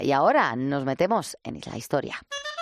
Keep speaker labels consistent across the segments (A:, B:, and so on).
A: Y ahora nos metemos en la historia.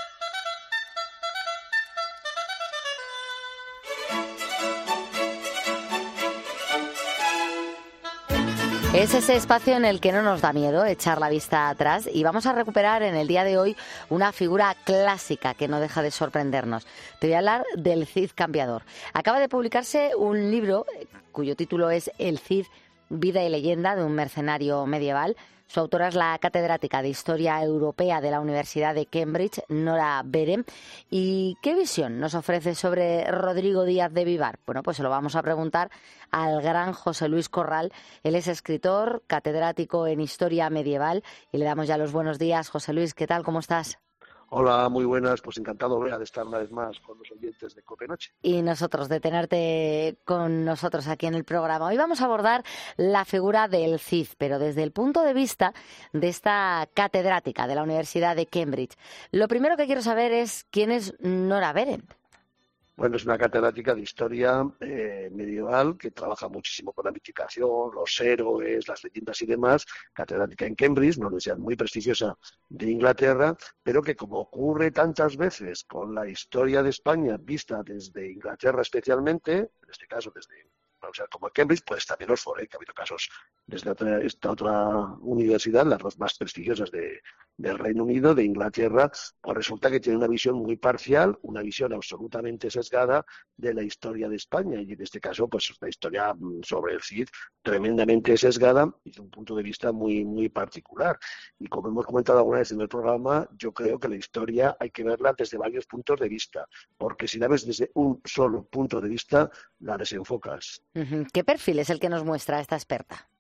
A: Es ese espacio en el que no nos da miedo echar la vista atrás y vamos a recuperar en el día de hoy una figura clásica que no deja de sorprendernos. Te voy a hablar del Cid Campeador. Acaba de publicarse un libro cuyo título es El Cid, vida y leyenda de un mercenario medieval. Su autora es la catedrática de Historia Europea de la Universidad de Cambridge, Nora Beren. ¿Y qué visión nos ofrece sobre Rodrigo Díaz de Vivar? Bueno, pues se lo vamos a preguntar al gran José Luis Corral. Él es escritor, catedrático en Historia Medieval. Y le damos ya los buenos días. José Luis, ¿qué tal? ¿Cómo estás?
B: Hola, muy buenas. Pues encantado de estar una vez más con los oyentes de Copenoche.
A: Y nosotros de tenerte con nosotros aquí en el programa. Hoy vamos a abordar la figura del Cid, pero desde el punto de vista de esta catedrática de la Universidad de Cambridge. Lo primero que quiero saber es quién es Nora Beren.
B: Bueno, es una catedrática de historia medieval que trabaja muchísimo con la mitificación, los héroes, las leyendas y demás. Catedrática en Cambridge, una universidad muy prestigiosa de Inglaterra, pero que, como ocurre tantas veces con la historia de España vista desde Inglaterra especialmente, en este caso desde una universidad como Cambridge, pues también Oxford, que ha habido casos desde esta otra universidad, las dos más prestigiosas del Reino Unido, de Inglaterra, pues resulta que tiene una visión muy parcial, una visión absolutamente sesgada de la historia de España, y en este caso, pues una historia sobre el Cid tremendamente sesgada y de un punto de vista muy, muy particular. Y como hemos comentado alguna vez en el programa, yo creo que la historia hay que verla desde varios puntos de vista, porque si la ves desde un solo punto de vista, la desenfocas.
A: ¿Qué perfil es el que nos muestra esta experta?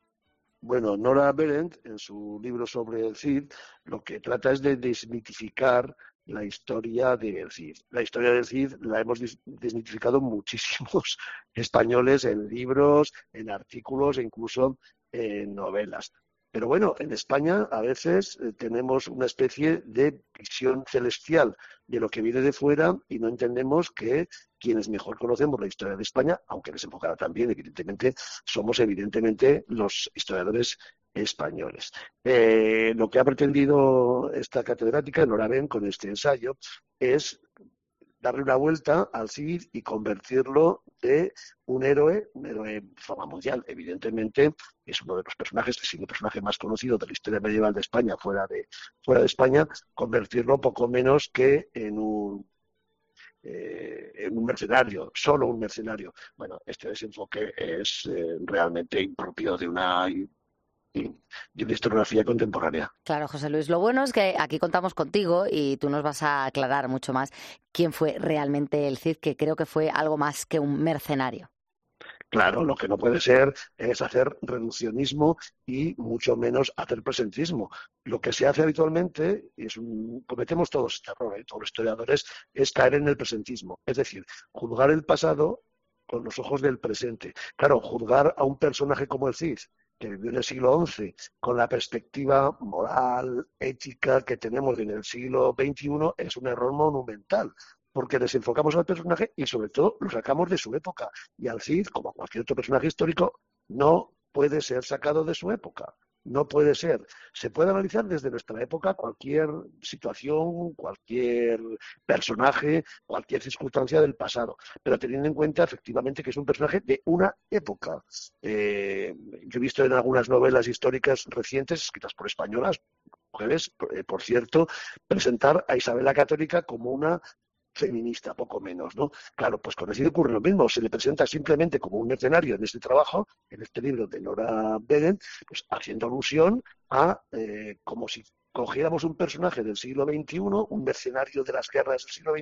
B: Bueno, Nora Beren, en su libro sobre el Cid, lo que trata es de desmitificar la historia del Cid. La historia del Cid la hemos desmitificado muchísimos españoles en libros, en artículos e incluso en novelas. Pero bueno, en España a veces tenemos una especie de visión celestial de lo que viene de fuera y no entendemos que quienes mejor conocemos la historia de España, aunque desenfocada también, evidentemente, somos evidentemente los historiadores españoles. Lo que ha pretendido esta catedrática, Nora Beren, con este ensayo, es darle una vuelta al Cid y convertirlo de un héroe de fama mundial. Evidentemente, es uno de los personajes, es el personaje más conocido de la historia medieval de España, fuera de España, convertirlo poco menos que en un mercenario, solo un mercenario. Bueno, este desenfoque es realmente impropio de una historiografía contemporánea.
A: Claro, José Luis, lo bueno es que aquí contamos contigo y tú nos vas a aclarar mucho más quién fue realmente el Cid, que creo que fue algo más que un mercenario.
B: Claro, lo que no puede ser es hacer reduccionismo y mucho menos hacer presentismo. Lo que se hace habitualmente, y cometemos todos este error, todos los historiadores, es caer en el presentismo. Es decir, juzgar el pasado con los ojos del presente. Claro, juzgar a un personaje como el Cid, que vivió en el siglo XI, con la perspectiva moral, ética que tenemos en el siglo XXI, es un error monumental, porque desenfocamos al personaje y sobre todo lo sacamos de su época. Y al Cid, como cualquier otro personaje histórico, no puede ser sacado de su época. No puede ser. Se puede analizar desde nuestra época cualquier situación, cualquier personaje, cualquier circunstancia del pasado, pero teniendo en cuenta efectivamente que es un personaje de una época. Yo he visto en algunas novelas históricas recientes, escritas por españolas, mujeres, por cierto, presentar a Isabel la Católica como una feminista, poco menos, ¿no? Claro, pues con el Cid ocurre lo mismo, se le presenta simplemente como un mercenario en este trabajo, en este libro de Nora Beren, pues haciendo alusión a como si cogiéramos un personaje del siglo XXI, un mercenario de las guerras del siglo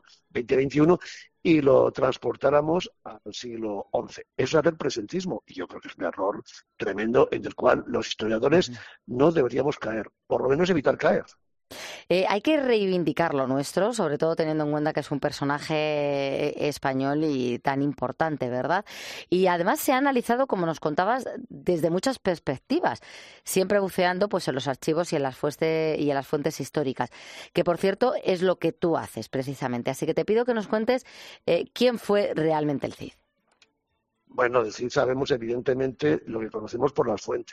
B: XX, y lo transportáramos al siglo XI. Eso es hacer presentismo, y yo creo que es un error tremendo en el cual los historiadores no deberíamos caer, por lo menos evitar caer.
A: Hay que reivindicar lo nuestro, sobre todo teniendo en cuenta que es un personaje español y tan importante, ¿verdad? Y además se ha analizado, como nos contabas, desde muchas perspectivas, siempre buceando pues en los archivos y en las fuentes históricas, que por cierto es lo que tú haces precisamente. Así que te pido que nos cuentes quién fue realmente el Cid.
B: Bueno, del Cid sabemos evidentemente lo que conocemos por las fuentes.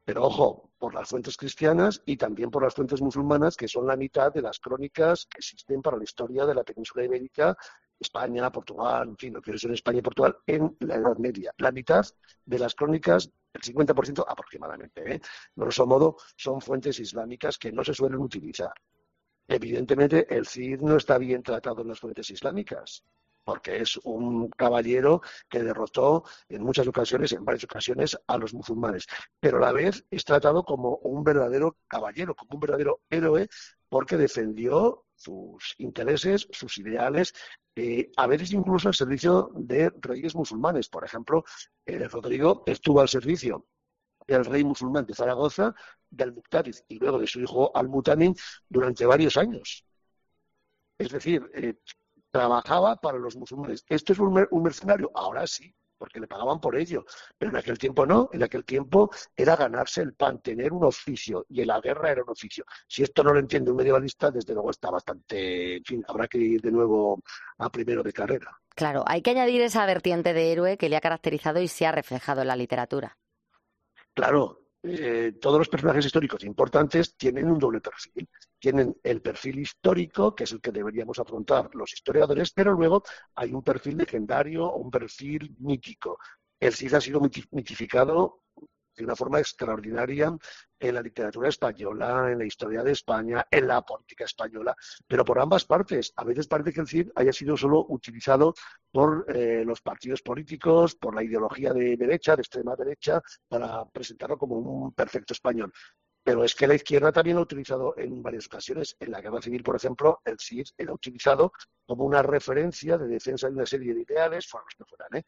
B: Pero ojo, por las fuentes cristianas y también por las fuentes musulmanas, que son la mitad de las crónicas que existen para la historia de la península ibérica, España, Portugal, en fin, lo que es en España y Portugal en la Edad Media. La mitad de las crónicas, el 50% aproximadamente, grosso modo, son fuentes islámicas que no se suelen utilizar. Evidentemente, el Cid no está bien tratado en las fuentes islámicas, porque es un caballero que derrotó en muchas ocasiones, en varias ocasiones, a los musulmanes, pero a la vez es tratado como un verdadero caballero, como un verdadero héroe, porque defendió sus intereses, sus ideales, a veces incluso al servicio de reyes musulmanes. Por ejemplo, Rodrigo estuvo al servicio del rey musulmán de Zaragoza, del Muqtadir y luego de su hijo Al-Mutamin durante varios años. Es decir, trabajaba para los musulmanes. ¿Esto es un mercenario? Ahora sí, porque le pagaban por ello. Pero en aquel tiempo no, en aquel tiempo era ganarse el pan, tener un oficio, y en la guerra era un oficio. Si esto no lo entiende un medievalista, desde luego está bastante, en fin, habrá que ir de nuevo a primero de carrera.
A: Claro, hay que añadir esa vertiente de héroe que le ha caracterizado y se ha reflejado en la literatura.
B: Claro, todos los personajes históricos importantes tienen un doble perfil. Tienen el perfil histórico, que es el que deberíamos afrontar los historiadores, pero luego hay un perfil legendario o un perfil mítico. El Cid ha sido mitificado de una forma extraordinaria en la literatura española, en la historia de España, en la política española, pero por ambas partes. A veces parece que el Cid haya sido solo utilizado por los partidos políticos, por la ideología de derecha, de extrema derecha, para presentarlo como un perfecto español. Pero es que la izquierda también lo ha utilizado en varias ocasiones. En la Guerra Civil, por ejemplo, el Cid era utilizado como una referencia de defensa de una serie de ideales, fueran los que fueran,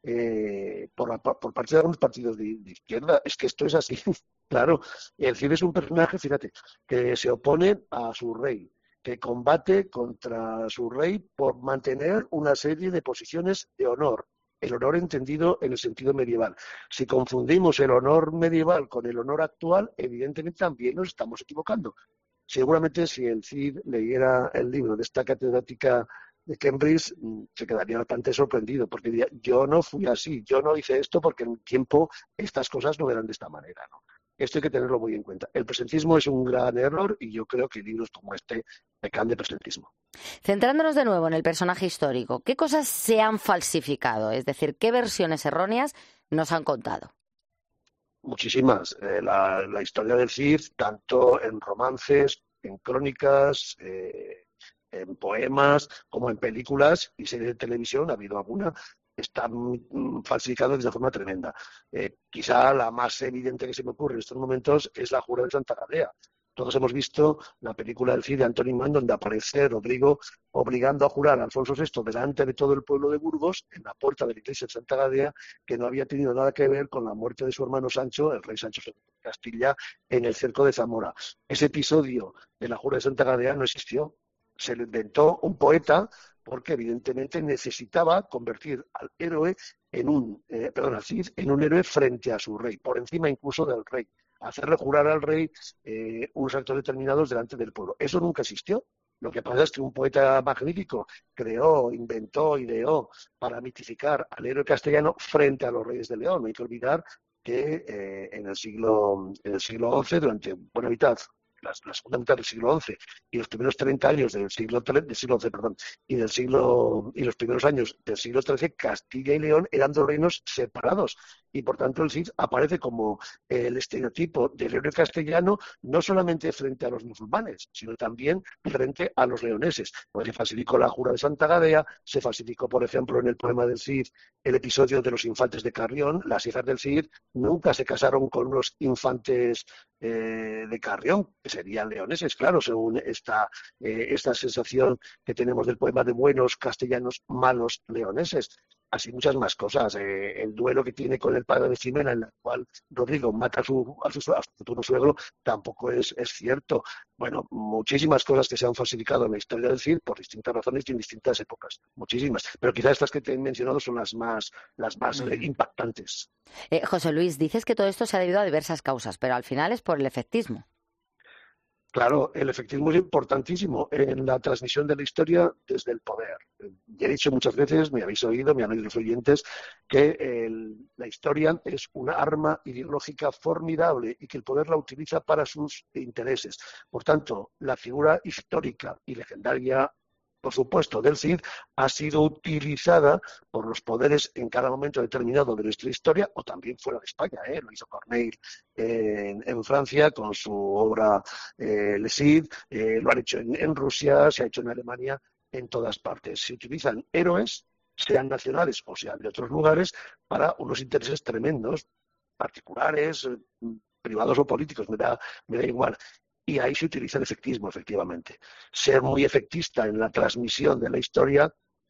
B: por parte de algunos partidos de izquierda. Es que esto es así. Claro, el Cid es un personaje, fíjate, que se opone a su rey, que combate contra su rey por mantener una serie de posiciones de honor. El honor entendido en el sentido medieval. Si confundimos el honor medieval con el honor actual, evidentemente también nos estamos equivocando. Seguramente si el Cid leyera el libro de esta catedrática de Cambridge, se quedaría bastante sorprendido, porque diría, yo no fui así, yo no hice esto porque en un tiempo estas cosas no eran de esta manera, ¿no? Esto hay que tenerlo muy en cuenta. El presentismo es un gran error y yo creo que libros como este pecan de presentismo.
A: Centrándonos de nuevo en el personaje histórico, ¿qué cosas se han falsificado? Es decir, ¿qué versiones erróneas nos han contado?
B: Muchísimas. La historia del Cid, tanto en romances, en crónicas, en poemas, como en películas y series de televisión, ha habido alguna, están falsificadas de forma tremenda. Quizá la más evidente que se me ocurre en estos momentos es la Jura de Santa Gadea. Todos hemos visto la película del Cid de Antoni Mann, donde aparece Rodrigo obligando a jurar a Alfonso VI delante de todo el pueblo de Burgos, en la puerta de la iglesia de Santa Gadea, que no había tenido nada que ver con la muerte de su hermano Sancho, el rey Sancho II de Castilla, en el cerco de Zamora. Ese episodio de la Jura de Santa Gadea no existió. Se lo inventó un poeta porque evidentemente necesitaba convertir al héroe al Cid en un héroe frente a su rey, por encima incluso del rey, hacerle jurar al rey unos actos determinados delante del pueblo. Eso nunca existió. Lo que pasa es que un poeta magnífico creó, inventó, ideó para mitificar al héroe castellano frente a los reyes de León. No hay que olvidar que en el siglo XI, durante buena mitad, la segunda mitad del siglo XI y los primeros 30 años del siglo XI, perdón, y los primeros años del siglo XIII, Castilla y León eran dos reinos separados y por tanto el Cid aparece como el estereotipo del héroe castellano no solamente frente a los musulmanes, sino también frente a los leoneses. Pues se falsificó la Jura de Santa Gadea, se falsificó, por ejemplo, en el poema del Cid el episodio de los infantes de Carrión. Las hijas del Cid nunca se casaron con unos infantes de Carrión, que serían leoneses, claro, según esta sensación que tenemos del poema de buenos castellanos, malos leoneses. Así muchas más cosas. El duelo que tiene con el padre de Ximena, en el cual Rodrigo mata a su futuro suegro, tampoco es cierto. Bueno, muchísimas cosas que se han falsificado en la historia del Cid por distintas razones y en distintas épocas. Muchísimas. Pero quizás estas que te he mencionado son las más impactantes.
A: José Luis, dices que todo esto se ha debido a diversas causas, pero al final es por el efectismo.
B: Claro, el efectismo es importantísimo en la transmisión de la historia desde el poder. Ya he dicho muchas veces, me habéis oído, me han oído los oyentes, que la historia es una arma ideológica formidable y que el poder la utiliza para sus intereses. Por tanto, la figura histórica y legendaria, por supuesto, del Cid ha sido utilizada por los poderes en cada momento determinado de nuestra historia o también fuera de España. Lo hizo Corneille en Francia con su obra Le Cid, lo han hecho en Rusia, se ha hecho en Alemania, en todas partes. Se utilizan héroes, sean nacionales o sean de otros lugares, para unos intereses tremendos, particulares, privados o políticos, me da igual. Y ahí se utiliza el efectismo, efectivamente. Ser muy efectista en la transmisión de la historia,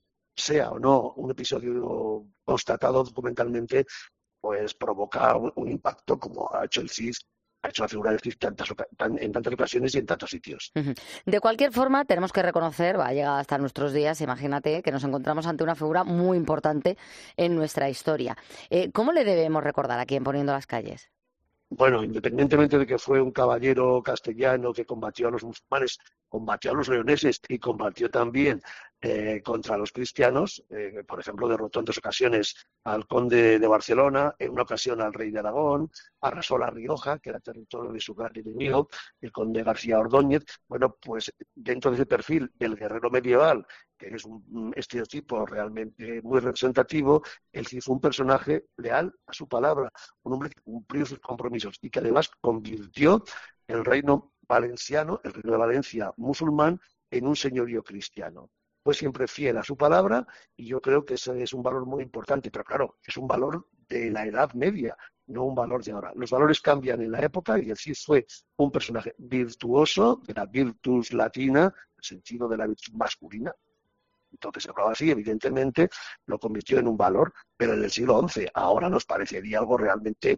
B: sea o no un episodio constatado documentalmente, pues provoca un impacto como ha hecho el CID, ha hecho la figura del CID en tantas ocasiones y en tantos sitios.
A: De cualquier forma, tenemos que reconocer, va a llegar hasta nuestros días, imagínate, que nos encontramos ante una figura muy importante en nuestra historia. ¿Cómo le debemos recordar aquí en Poniendo las Calles?
B: Bueno, independientemente de que fue un caballero castellano que combatió a los musulmanes, combatió a los leoneses y combatió también contra los cristianos, por ejemplo, derrotó en 2 ocasiones al conde de Barcelona, en una ocasión al rey de Aragón, arrasó La Rioja, que era territorio de su gran enemigo, el conde García Ordóñez. Bueno, pues dentro de ese perfil del guerrero medieval, que es un estereotipo realmente muy representativo, él sí fue un personaje leal a su palabra, un hombre que cumplió sus compromisos y que además convirtió el reino valenciano, el reino de Valencia musulmán, en un señorío cristiano. Fue siempre fiel a su palabra y yo creo que ese es un valor muy importante, pero claro, es un valor de la Edad Media, no un valor de ahora. Los valores cambian en la época y el Cid fue un personaje virtuoso, de la virtus latina, el sentido de la virtud masculina. Entonces, hablaba así, evidentemente, lo convirtió en un valor, pero en el siglo XI ahora nos parecería algo realmente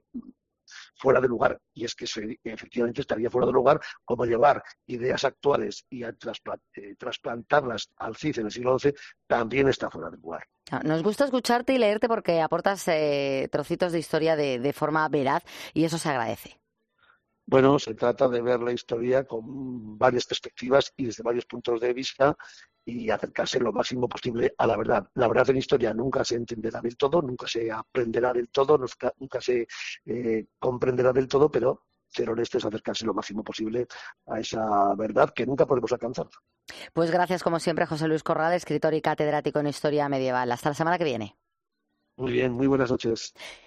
B: fuera de lugar. Y es que efectivamente estaría fuera de lugar como llevar ideas actuales y trasplantarlas al CID en el siglo XI también está fuera de lugar.
A: Nos gusta escucharte y leerte porque aportas trocitos de historia de forma veraz y eso se agradece.
B: Bueno, se trata de ver la historia con varias perspectivas y desde varios puntos de vista y acercarse lo máximo posible a la verdad. La verdad en la historia nunca se entenderá del todo, nunca se aprenderá del todo, nunca se comprenderá del todo, pero ser honesto es acercarse lo máximo posible a esa verdad que nunca podemos alcanzar.
A: Pues gracias como siempre, José Luis Corral, escritor y catedrático en Historia Medieval. Hasta la semana que viene.
B: Muy bien, muy buenas noches.